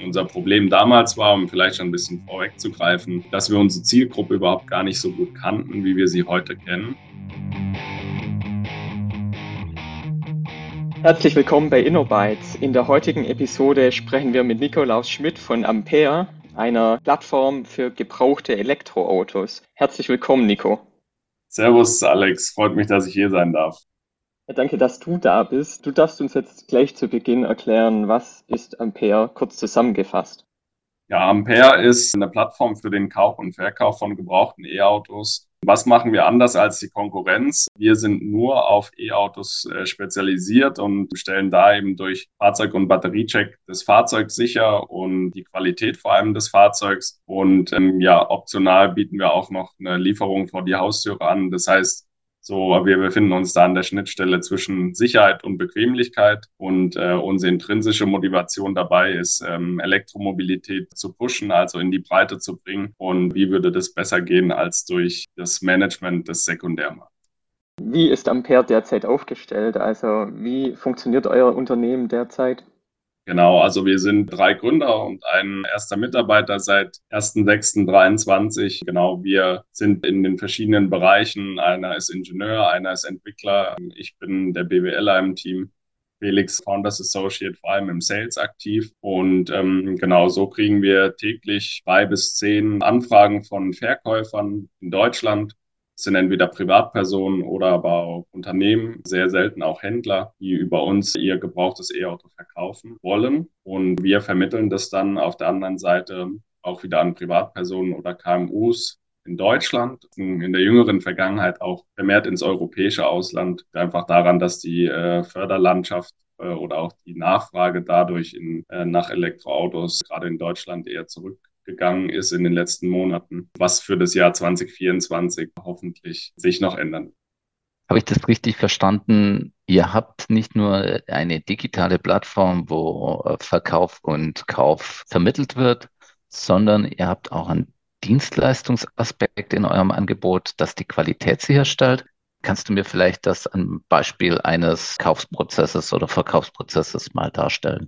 Unser Problem damals war, um vielleicht schon ein bisschen vorwegzugreifen, dass wir unsere Zielgruppe überhaupt gar nicht so gut kannten, wie wir sie heute kennen. Herzlich willkommen bei InnoBytes. In der heutigen Episode sprechen wir mit Nikolaus Schmidt von Ampere, einer Plattform für gebrauchte Elektroautos. Herzlich willkommen, Nico. Servus, Alex. Freut mich, dass ich hier sein darf. Ja, danke, dass du da bist. Du darfst uns jetzt gleich zu Beginn erklären, was ist Ampere, kurz zusammengefasst. Ja, Ampere ist eine Plattform für den Kauf und Verkauf von gebrauchten E-Autos. Was machen wir anders als die Konkurrenz? Wir sind nur auf E-Autos spezialisiert und stellen da eben durch Fahrzeug- und Batteriecheck des Fahrzeugs sicher und die Qualität vor allem des Fahrzeugs. Und ja, optional bieten wir auch noch eine Lieferung vor die Haustüre an. Das heißt, so, wir befinden uns da an der Schnittstelle zwischen Sicherheit und Bequemlichkeit und unsere intrinsische Motivation dabei ist, Elektromobilität zu pushen, also in die Breite zu bringen. Und wie würde das besser gehen als durch das Management des Sekundärmarkts? Wie ist Ampere derzeit aufgestellt? Also wie funktioniert euer Unternehmen derzeit? Genau, also wir sind 3 Gründer und ein erster Mitarbeiter seit 1.6.23. Genau, wir sind in den verschiedenen Bereichen. Einer ist Ingenieur, einer ist Entwickler. Ich bin der BWLer im Team. Felix, Founders Associate, vor allem im Sales aktiv. Und genau so kriegen wir täglich 2 bis 10 Anfragen von Verkäufern in Deutschland. Es sind entweder Privatpersonen oder aber auch Unternehmen, sehr selten auch Händler, die über uns ihr gebrauchtes E-Auto verkaufen wollen. Und wir vermitteln das dann auf der anderen Seite auch wieder an Privatpersonen oder KMUs in Deutschland, in der jüngeren Vergangenheit auch vermehrt ins europäische Ausland, einfach daran, dass die Förderlandschaft oder auch die Nachfrage dadurch nach Elektroautos gerade in Deutschland eher zurückgegangen ist in den letzten Monaten, was für das Jahr 2024 hoffentlich sich noch ändern. Habe ich das richtig verstanden? Ihr habt nicht nur eine digitale Plattform, wo Verkauf und Kauf vermittelt wird, sondern ihr habt auch einen Dienstleistungsaspekt in eurem Angebot, das die Qualität sicherstellt. Kannst du mir vielleicht das am Beispiel eines Kaufprozesses oder Verkaufsprozesses mal darstellen?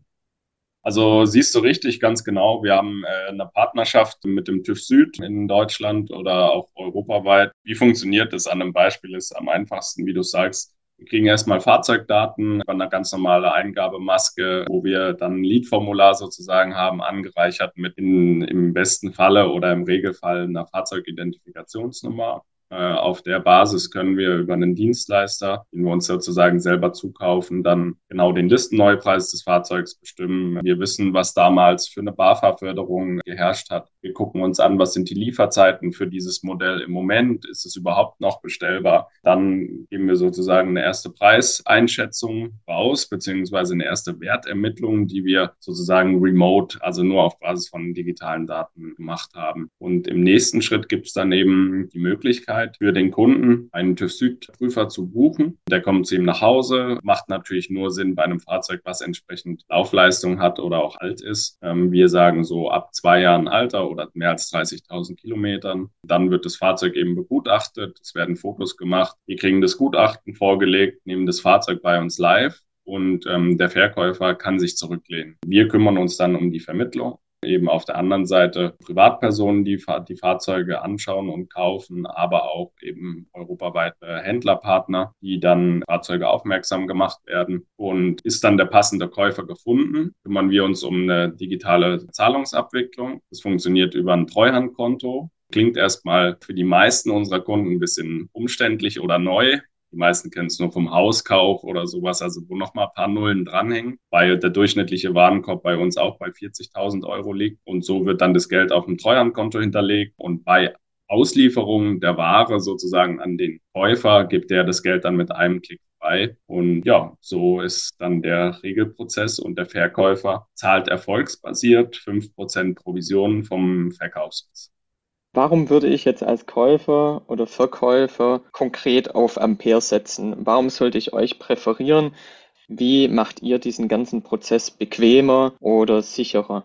Also siehst du richtig, ganz genau. Wir haben eine Partnerschaft mit dem TÜV Süd in Deutschland oder auch europaweit. Wie funktioniert das? An einem Beispiel ist am einfachsten, wie du sagst. Wir kriegen erstmal Fahrzeugdaten über eine ganz normale Eingabemaske, wo wir dann ein Lead-Formular sozusagen haben, angereichert mit im besten Falle oder im Regelfall einer Fahrzeugidentifikationsnummer. Auf der Basis können wir über einen Dienstleister, den wir uns sozusagen selber zukaufen, dann genau den Listenneupreis des Fahrzeugs bestimmen. Wir wissen, was damals für eine BAFA-Förderung geherrscht hat. Wir gucken uns an, was sind die Lieferzeiten für dieses Modell im Moment? Ist es überhaupt noch bestellbar? Dann geben wir sozusagen eine erste Preiseinschätzung raus, beziehungsweise eine erste Wertermittlung, die wir sozusagen remote, also nur auf Basis von digitalen Daten gemacht haben. Und im nächsten Schritt gibt es dann eben die Möglichkeit, für den Kunden einen TÜV-Süd-Prüfer zu buchen. Der kommt zu ihm nach Hause, macht natürlich nur Sinn bei einem Fahrzeug, was entsprechend Laufleistung hat oder auch alt ist. Wir sagen so ab 2 Jahren Alter oder mehr als 30.000 Kilometern. Dann wird das Fahrzeug eben begutachtet, es werden Fotos gemacht. Wir kriegen das Gutachten vorgelegt, nehmen das Fahrzeug bei uns live und der Verkäufer kann sich zurücklehnen. Wir kümmern uns dann um die Vermittlung. Eben auf der anderen Seite Privatpersonen, die die Fahrzeuge anschauen und kaufen, aber auch eben europaweite Händlerpartner, die dann Fahrzeuge aufmerksam gemacht werden. Und ist dann der passende Käufer gefunden, kümmern wir uns um eine digitale Zahlungsabwicklung. Das funktioniert über ein Treuhandkonto. Klingt erstmal für die meisten unserer Kunden ein bisschen umständlich oder neu. Die meisten kennen es nur vom Hauskauf oder sowas, also wo noch mal ein paar Nullen dranhängen, weil der durchschnittliche Warenkorb bei uns auch bei 40.000 Euro liegt. Und so wird dann das Geld auf dem Treuhandkonto hinterlegt. Und bei Auslieferung der Ware sozusagen an den Käufer gibt der das Geld dann mit einem Klick frei. Und ja, so ist dann der Regelprozess und der Verkäufer zahlt erfolgsbasiert 5% Provisionen vom Verkaufspreis. Warum würde ich jetzt als Käufer oder Verkäufer konkret auf Ampere setzen? Warum sollte ich euch präferieren? Wie macht ihr diesen ganzen Prozess bequemer oder sicherer?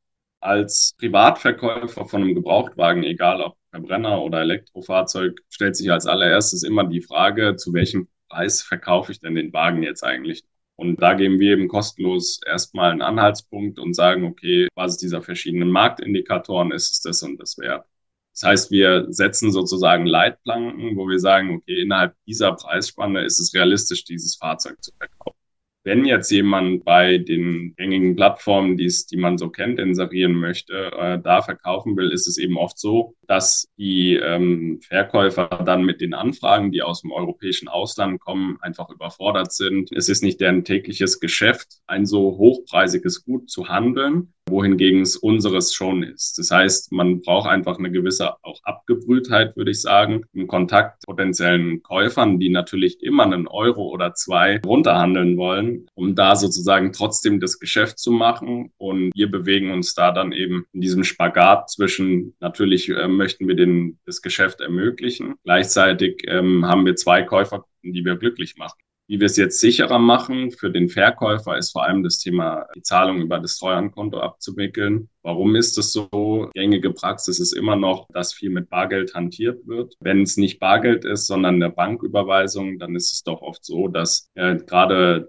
Als Privatverkäufer von einem Gebrauchtwagen, egal ob Verbrenner oder Elektrofahrzeug, stellt sich als allererstes immer die Frage, zu welchem Preis verkaufe ich denn den Wagen jetzt eigentlich? Und da geben wir eben kostenlos erstmal einen Anhaltspunkt und sagen, okay, Basis dieser verschiedenen Marktindikatoren ist es das und das wert. Das heißt, wir setzen sozusagen Leitplanken, wo wir sagen, okay, innerhalb dieser Preisspanne ist es realistisch, dieses Fahrzeug zu verkaufen. Wenn jetzt jemand bei den gängigen Plattformen, die man so kennt, inserieren möchte, da verkaufen will, ist es eben oft so, dass die Verkäufer dann mit den Anfragen, die aus dem europäischen Ausland kommen, einfach überfordert sind. Es ist nicht deren tägliches Geschäft, ein so hochpreisiges Gut zu handeln, wohingegen es unseres schon ist. Das heißt, man braucht einfach eine gewisse auch Abgebrühtheit, würde ich sagen, im Kontakt potenziellen Käufern, die natürlich immer einen Euro oder zwei runterhandeln wollen, um da sozusagen trotzdem das Geschäft zu machen. Und wir bewegen uns da dann eben in diesem Spagat zwischen, natürlich möchten wir das Geschäft ermöglichen. Gleichzeitig haben wir zwei Käufergruppen, die wir glücklich machen. Wie wir es jetzt sicherer machen für den Verkäufer, ist vor allem das Thema, die Zahlung über das Treuhandkonto abzuwickeln. Warum ist es so? Gängige Praxis ist immer noch, dass viel mit Bargeld hantiert wird. Wenn es nicht Bargeld ist, sondern eine Banküberweisung, dann ist es doch oft so, dass gerade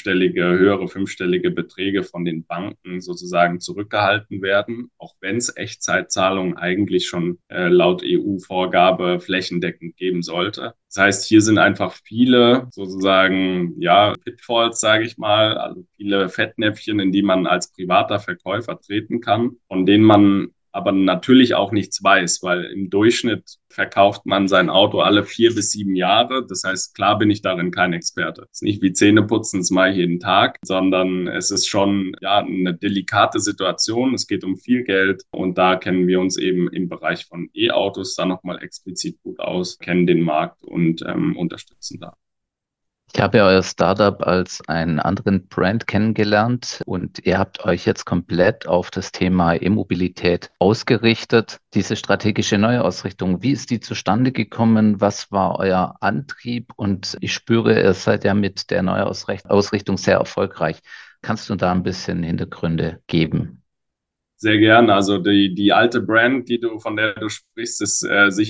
höhere fünfstellige Beträge von den Banken sozusagen zurückgehalten werden, auch wenn es Echtzeitzahlungen eigentlich schon laut EU-Vorgabe flächendeckend geben sollte. Das heißt, hier sind einfach viele sozusagen, ja, Pitfalls, sage ich mal, also viele Fettnäpfchen, in die man als privater Verkäufer treten kann, von denen man aber natürlich auch nichts weiß, weil im Durchschnitt verkauft man sein Auto alle 4 bis 7 Jahre. Das heißt, klar bin ich darin kein Experte. Es ist nicht wie Zähneputzen, das mache ich jeden Tag, sondern es ist schon ja eine delikate Situation. Es geht um viel Geld und da kennen wir uns eben im Bereich von E-Autos da nochmal explizit gut aus, kennen den Markt und unterstützen da. Ich habe ja euer Startup als einen anderen Brand kennengelernt und ihr habt euch jetzt komplett auf das Thema E-Mobilität ausgerichtet. Diese strategische Neuausrichtung, wie ist die zustande gekommen? Was war euer Antrieb? Und ich spüre, ihr seid ja mit der Neuausrichtung sehr erfolgreich. Kannst du da ein bisschen Hintergründe geben? Sehr gerne. Also die alte Brand, von der du sprichst, ist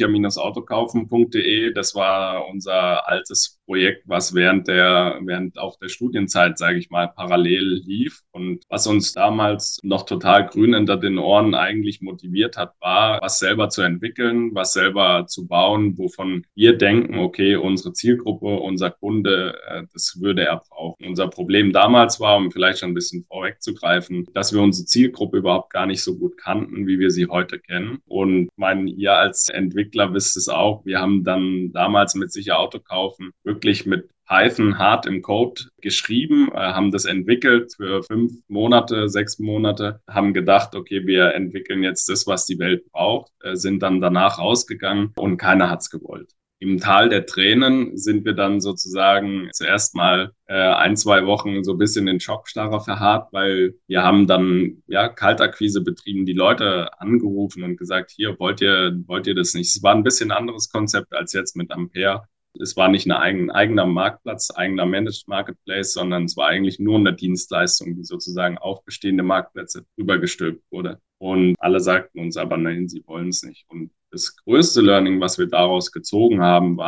sicher-autokaufen.de. Das war unser altes Projekt, was während auch der Studienzeit, sage ich mal, parallel lief. Und was uns damals noch total grün hinter den Ohren eigentlich motiviert hat, war, was selber zu entwickeln, was selber zu bauen, wovon wir denken, okay, unsere Zielgruppe, unser Kunde, das würde er brauchen. Unser Problem damals war, um vielleicht schon ein bisschen vorwegzugreifen, dass wir unsere Zielgruppe überhaupt gar nicht so gut kannten, wie wir sie heute kennen. Und ihr als Entwickler wisst es auch, wir haben dann damals mit Sicher Auto kaufen wirklich mit Python hart im Code geschrieben, haben das entwickelt für 5 Monate, 6 Monate, haben gedacht, okay, wir entwickeln jetzt das, was die Welt braucht, sind dann danach rausgegangen und keiner hat's gewollt. Im Tal der Tränen sind wir dann sozusagen zuerst mal 1, 2 Wochen so ein bisschen in Schockstarre verharrt, weil wir haben dann ja Kaltakquise betrieben, die Leute angerufen und gesagt, hier wollt ihr das nicht? Es war ein bisschen anderes Konzept als jetzt mit Ampere. Es war nicht ein eigener Marktplatz, eigener Managed Marketplace, sondern es war eigentlich nur eine Dienstleistung, die sozusagen auf bestehende Marktplätze übergestülpt wurde. Und alle sagten uns aber, nein, sie wollen es nicht. Und das größte Learning, was wir daraus gezogen haben,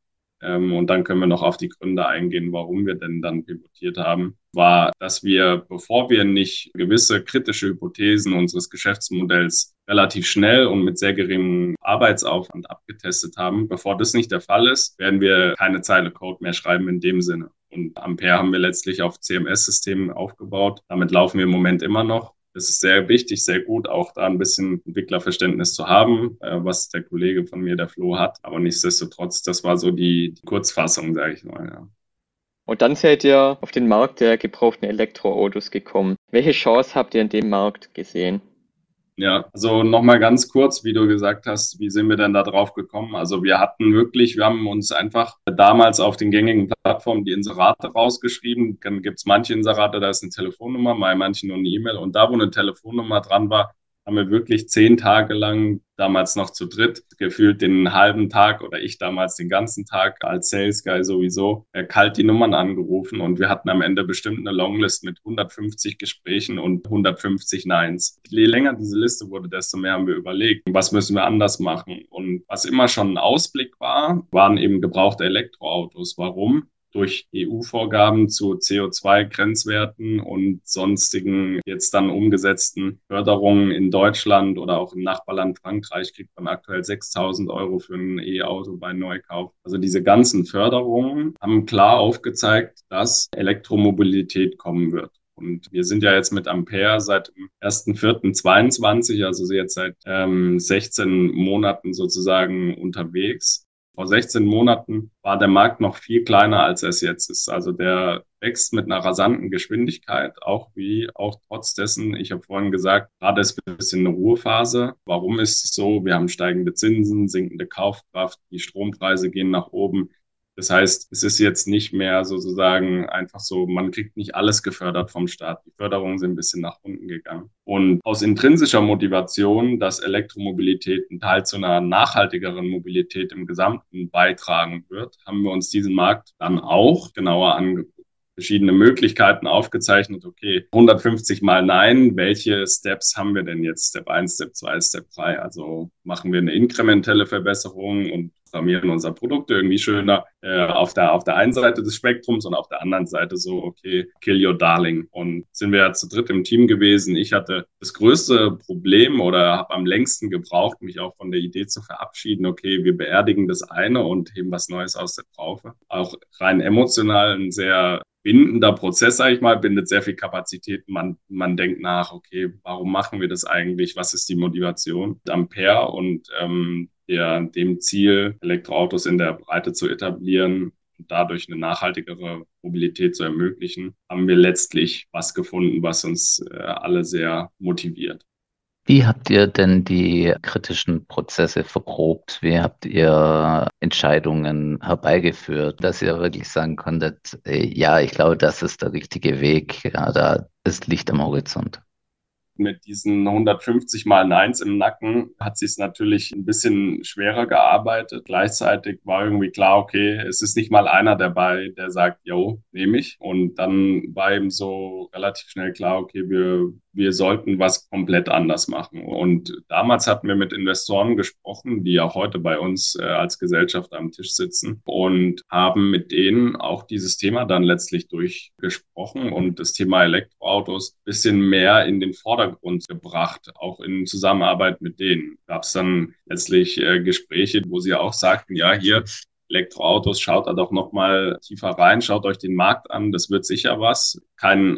und dann können wir noch auf die Gründe eingehen, warum wir denn dann pivotiert haben, war, dass wir, bevor wir nicht gewisse kritische Hypothesen unseres Geschäftsmodells relativ schnell und mit sehr geringem Arbeitsaufwand abgetestet haben, bevor das nicht der Fall ist, werden wir keine Zeile Code mehr schreiben in dem Sinne. Und Ampere haben wir letztlich auf CMS-Systemen aufgebaut. Damit laufen wir im Moment immer noch. Es ist sehr wichtig, sehr gut, auch da ein bisschen Entwicklerverständnis zu haben, was der Kollege von mir, der Flo, hat. Aber nichtsdestotrotz, das war so die Kurzfassung, sage ich mal. Ja. Und dann seid ihr auf den Markt der gebrauchten Elektroautos gekommen. Welche Chance habt ihr in dem Markt gesehen? Ja, also nochmal ganz kurz, wie du gesagt hast, wie sind wir denn da drauf gekommen? Also wir haben uns einfach damals auf den gängigen Plattformen die Inserate rausgeschrieben. Dann gibt's manche Inserate, da ist eine Telefonnummer, bei manchen nur eine E-Mail. Und da, wo eine Telefonnummer dran war, haben wir wirklich 10 Tage lang, damals noch zu dritt, gefühlt den halben Tag oder ich damals den ganzen Tag als Sales Guy sowieso, kalt die Nummern angerufen und wir hatten am Ende bestimmt eine Longlist mit 150 Gesprächen und 150 Neins. Je länger diese Liste wurde, desto mehr haben wir überlegt, was müssen wir anders machen. Und was immer schon ein Ausblick war, waren eben gebrauchte Elektroautos. Warum? durch EU-Vorgaben zu CO2-Grenzwerten und sonstigen jetzt dann umgesetzten Förderungen in Deutschland oder auch im Nachbarland Frankreich kriegt man aktuell 6.000 Euro für ein E-Auto bei Neukauf. Also diese ganzen Förderungen haben klar aufgezeigt, dass Elektromobilität kommen wird. Und wir sind ja jetzt mit Ampere seit dem 1.4.22, also jetzt seit 16 Monaten sozusagen unterwegs. Vor 16 Monaten war der Markt noch viel kleiner, als es jetzt ist. Also der wächst mit einer rasanten Geschwindigkeit, auch trotz dessen, ich habe vorhin gesagt, gerade ist ein bisschen eine Ruhephase. Warum ist es so? Wir haben steigende Zinsen, sinkende Kaufkraft, die Strompreise gehen nach oben. Das heißt, es ist jetzt nicht mehr sozusagen einfach so, man kriegt nicht alles gefördert vom Staat. Die Förderungen sind ein bisschen nach unten gegangen. Und aus intrinsischer Motivation, dass Elektromobilität ein Teil zu einer nachhaltigeren Mobilität im Gesamten beitragen wird, haben wir uns diesen Markt dann auch genauer angeguckt. Verschiedene Möglichkeiten aufgezeichnet. Okay, 150 mal Nein. Welche Steps haben wir denn jetzt? Step 1, Step 2, Step 3. Also machen wir eine inkrementelle Verbesserung und programmieren unser Produkt irgendwie schöner auf der einen Seite des Spektrums und auf der anderen Seite so, okay, kill your darling. Und sind wir ja zu dritt im Team gewesen. Ich hatte das größte Problem oder habe am längsten gebraucht, mich auch von der Idee zu verabschieden. Okay, wir beerdigen das eine und heben was Neues aus der Traufe. Auch rein emotional ein sehr bindender Prozess, sage ich mal, bindet sehr viel Kapazität. Man denkt nach, okay, warum machen wir das eigentlich? Was ist die Motivation? Ampere und dem Ziel, Elektroautos in der Breite zu etablieren und dadurch eine nachhaltigere Mobilität zu ermöglichen, haben wir letztlich was gefunden, was uns alle sehr motiviert. Wie habt ihr denn die kritischen Prozesse verprobt? Wie habt ihr Entscheidungen herbeigeführt, dass ihr wirklich sagen konntet, ja, ich glaube, das ist der richtige Weg, ja, da ist Licht am Horizont? Mit diesen 150 mal Neins im Nacken hat sich es natürlich ein bisschen schwerer gearbeitet. Gleichzeitig war irgendwie klar, okay, es ist nicht mal einer dabei, der sagt, yo, nehme ich. Und dann war eben so relativ schnell klar, okay, wir sollten was komplett anders machen. Und damals hatten wir mit Investoren gesprochen, die auch heute bei uns als Gesellschaft am Tisch sitzen und haben mit denen auch dieses Thema dann letztlich durchgesprochen und das Thema Elektroautos ein bisschen mehr in den Vordergrund gebracht, auch in Zusammenarbeit mit denen. Gab es dann letztlich Gespräche, wo sie auch sagten, ja, hier Elektroautos, schaut da doch nochmal tiefer rein, schaut euch den Markt an, das wird sicher was. Kein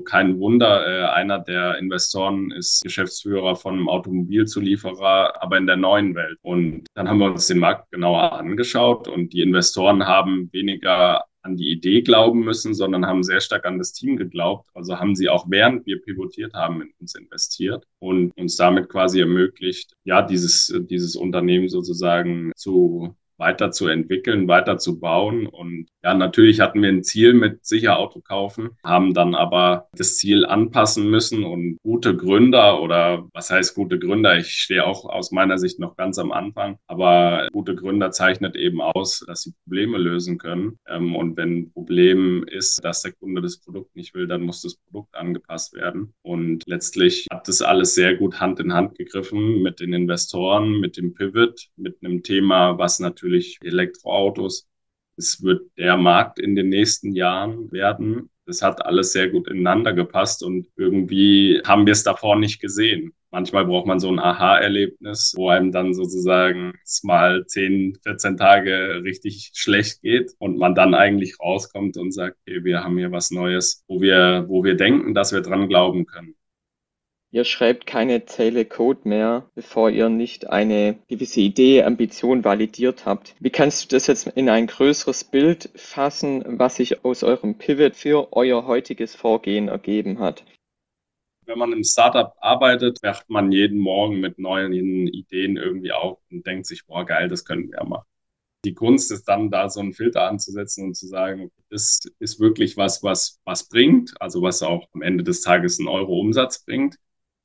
Wunder, einer der Investoren ist Geschäftsführer von einem Automobilzulieferer, aber in der neuen Welt. Und dann haben wir uns den Markt genauer angeschaut und die Investoren haben weniger an die Idee glauben müssen, sondern haben sehr stark an das Team geglaubt. Also haben sie auch während wir pivotiert haben in uns investiert und uns damit quasi ermöglicht, ja, dieses Unternehmen sozusagen weiterzuentwickeln, weiterzubauen. Und ja, natürlich hatten wir ein Ziel mit sicher Auto kaufen, haben dann aber das Ziel anpassen müssen und gute Gründer oder was heißt gute Gründer? Ich stehe auch aus meiner Sicht noch ganz am Anfang, aber gute Gründer zeichnet eben aus, dass sie Probleme lösen können. Und wenn ein Problem ist, dass der Kunde das Produkt nicht will, dann muss das Produkt angepasst werden. Und letztlich hat das alles sehr gut Hand in Hand gegriffen mit den Investoren, mit dem Pivot, mit einem Thema, was natürlich Elektroautos. Es wird der Markt in den nächsten Jahren werden. Das hat alles sehr gut ineinander gepasst und irgendwie haben wir es davor nicht gesehen. Manchmal braucht man so ein Aha-Erlebnis, wo einem dann sozusagen mal 10, 14 Tage richtig schlecht geht und man dann eigentlich rauskommt und sagt, okay, wir haben hier was Neues, wo wir denken, dass wir dran glauben können. Ihr schreibt keine Zeile Code mehr, bevor ihr nicht eine gewisse Idee, Ambition validiert habt. Wie kannst du das jetzt in ein größeres Bild fassen, was sich aus eurem Pivot für euer heutiges Vorgehen ergeben hat? Wenn man im Startup arbeitet, wacht man jeden Morgen mit neuen Ideen irgendwie auf und denkt sich, boah, geil, das können wir ja machen. Die Kunst ist dann, da so einen Filter anzusetzen und zu sagen, das ist wirklich was bringt, also was auch am Ende des Tages einen Euro Umsatz bringt.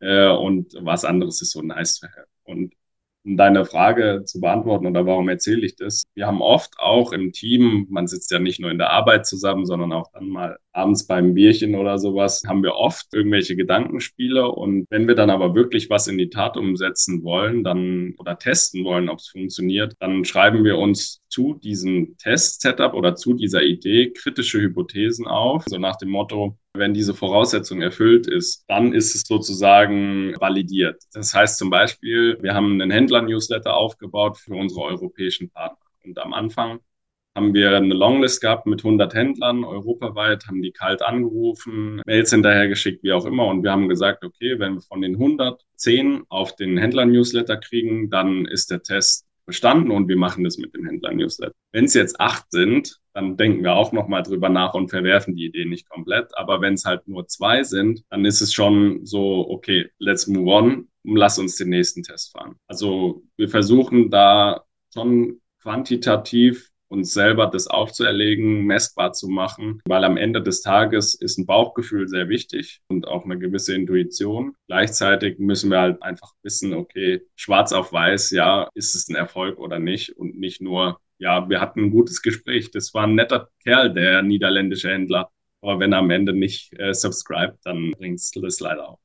Und was anderes ist so nice to have. Und um deine Frage zu beantworten oder warum erzähle ich das? Wir haben oft auch im Team, man sitzt ja nicht nur in der Arbeit zusammen, sondern auch dann mal abends beim Bierchen oder sowas, haben wir oft irgendwelche Gedankenspiele. Und wenn wir dann aber wirklich was in die Tat umsetzen wollen, dann oder testen wollen, ob es funktioniert, dann schreiben wir uns zu diesem Test-Setup oder zu dieser Idee kritische Hypothesen auf, so nach dem Motto, wenn diese Voraussetzung erfüllt ist, dann ist es sozusagen validiert. Das heißt zum Beispiel, wir haben einen Händler-Newsletter aufgebaut für unsere europäischen Partner. Und am Anfang haben wir eine Longlist gehabt mit 100 Händlern europaweit, haben die kalt angerufen, Mails hinterhergeschickt, wie auch immer. Und wir haben gesagt, okay, wenn wir von den 100 10 auf den Händler-Newsletter kriegen, dann ist der Test bestanden und wir machen das mit dem Händler-Newsletter. Wenn es jetzt 8 sind, dann denken wir auch nochmal drüber nach und verwerfen die Idee nicht komplett. Aber wenn es halt nur 2 sind, dann ist es schon so, okay, let's move on, lass uns den nächsten Test fahren. Also wir versuchen da schon quantitativ uns selber das aufzuerlegen, messbar zu machen, weil am Ende des Tages ist ein Bauchgefühl sehr wichtig und auch eine gewisse Intuition. Gleichzeitig müssen wir halt einfach wissen, okay, schwarz auf weiß, ja, ist es ein Erfolg oder nicht und nicht nur, ja, wir hatten ein gutes Gespräch, das war ein netter Kerl, der niederländische Händler, aber wenn er am Ende nicht subscribt, dann bringt es das leider auch.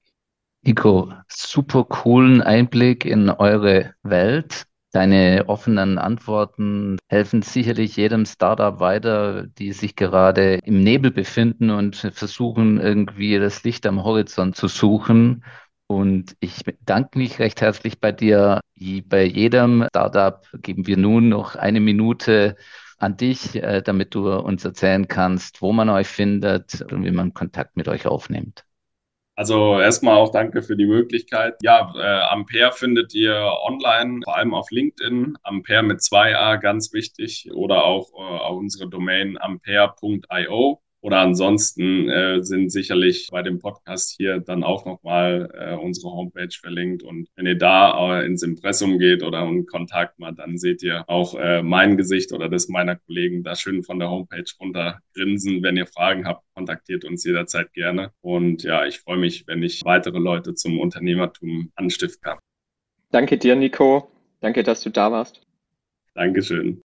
Nico, super coolen Einblick in eure Welt. Deine offenen Antworten helfen sicherlich jedem Startup weiter, die sich gerade im Nebel befinden und versuchen, irgendwie das Licht am Horizont zu suchen. Und ich bedanke mich recht herzlich bei dir. Wie bei jedem Startup geben wir nun noch eine Minute an dich, damit du uns erzählen kannst, wo man euch findet und wie man Kontakt mit euch aufnimmt. Also erstmal auch danke für die Möglichkeit. Ja, Ampere findet ihr online, vor allem auf LinkedIn. Ampere mit 2a, ganz wichtig. Oder auch unsere Domain ampere.io. Oder ansonsten sind sicherlich bei dem Podcast hier dann auch nochmal unsere Homepage verlinkt. Und wenn ihr da ins Impressum geht oder in Kontakt mal, dann seht ihr auch mein Gesicht oder das meiner Kollegen da schön von der Homepage runter grinsen. Wenn ihr Fragen habt, kontaktiert uns jederzeit gerne. Und ja, ich freue mich, wenn ich weitere Leute zum Unternehmertum anstiften kann. Danke dir, Nico. Danke, dass du da warst. Dankeschön.